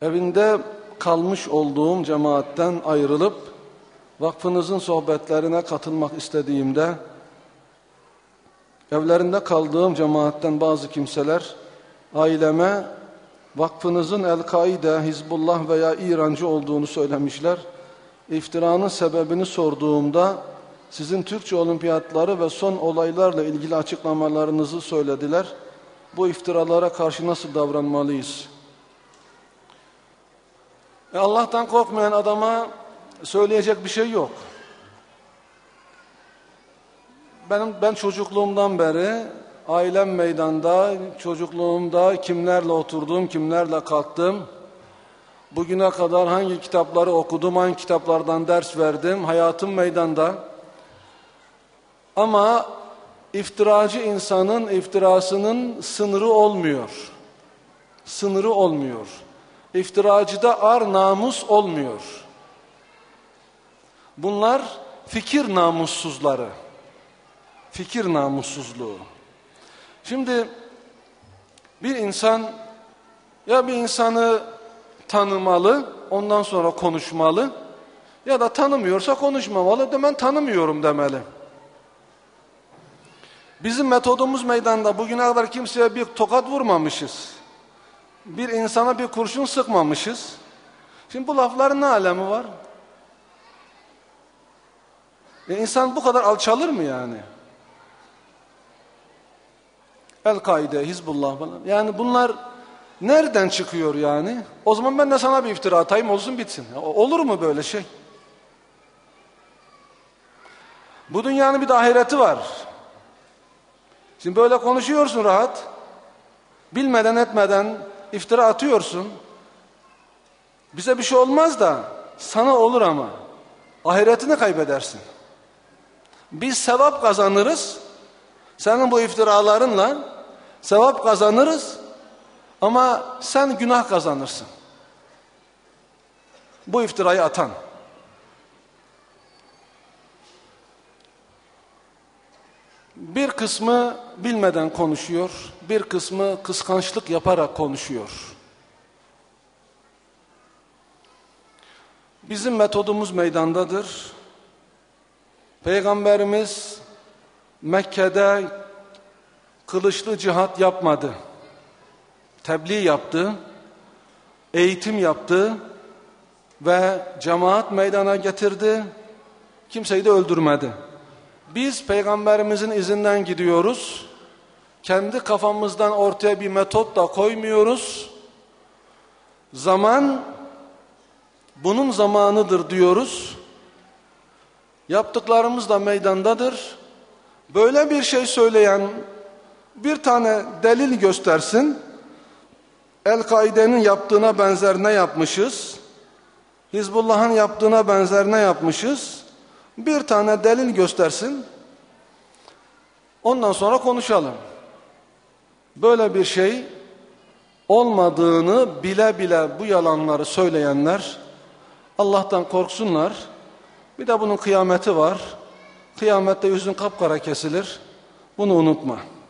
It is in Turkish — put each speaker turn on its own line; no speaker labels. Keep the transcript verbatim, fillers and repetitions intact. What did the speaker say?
Evinde kalmış olduğum cemaatten ayrılıp vakfınızın sohbetlerine katılmak istediğimde evlerinde kaldığım cemaatten bazı kimseler aileme vakfınızın El-Kaide, Hizbullah veya İrancı olduğunu söylemişler. İftiranın sebebini sorduğumda sizin Türkçe olimpiyatları ve son olaylarla ilgili açıklamalarınızı söylediler. Bu iftiralara karşı nasıl davranmalıyız? E Allah'tan korkmayan adama söyleyecek bir şey yok. Benim ben çocukluğumdan beri ailem meydanda, çocukluğumda kimlerle oturdum, kimlerle kalktım. Bugüne kadar hangi kitapları okudum, hangi kitaplardan ders verdim, hayatım meydanda. Ama iftiracı insanın iftirasının sınırı olmuyor. Sınırı olmuyor. İftiracıda ar namus olmuyor. Bunlar fikir namussuzları. Fikir namussuzluğu. Şimdi bir insan ya bir insanı tanımalı, ondan sonra konuşmalı ya da tanımıyorsa konuşmamalı, de ben tanımıyorum demeli. Bizim metodumuz meydanda bugüne kadar kimseye bir tokat vurmamışız. Bir insana bir kurşun sıkmamışız. Şimdi bu lafların ne alemi var? E insan bu kadar alçalır mı yani? El-Kaide, Hizbullah falan. Yani bunlar nereden çıkıyor yani? O zaman ben de sana bir iftira atayım, olsun bitsin. Olur mu böyle şey? Bu dünyanın bir de ahireti var. Şimdi böyle konuşuyorsun rahat. Bilmeden etmeden iftira atıyorsun. Bize bir şey olmaz da sana olur ama ahiretini kaybedersin. Biz sevap kazanırız. Senin bu iftiralarınla sevap kazanırız ama sen günah kazanırsın. Bu iftirayı atan. Bir kısmı bilmeden konuşuyor, bir kısmı kıskançlık yaparak konuşuyor. Bizim metodumuz meydandadır. Peygamberimiz Mekke'de kılıçlı cihat yapmadı. Tebliğ yaptı, eğitim yaptı ve cemaat meydana getirdi. Kimseyi de öldürmedi. Biz Peygamberimizin izinden gidiyoruz. Kendi kafamızdan ortaya bir metot da koymuyoruz. Zaman bunun zamanıdır diyoruz. Yaptıklarımız da meydandadır. Böyle bir şey söyleyen bir tane delil göstersin. El-Kaide'nin yaptığına benzer ne yapmışız? Hizbullah'ın yaptığına benzer ne yapmışız? Bir tane delil göstersin. Ondan sonra konuşalım. Böyle bir şey olmadığını bile bile bu yalanları söyleyenler Allah'tan korksunlar. Bir de bunun kıyameti var. Kıyamette yüzün kapkara kesilir. Bunu unutma.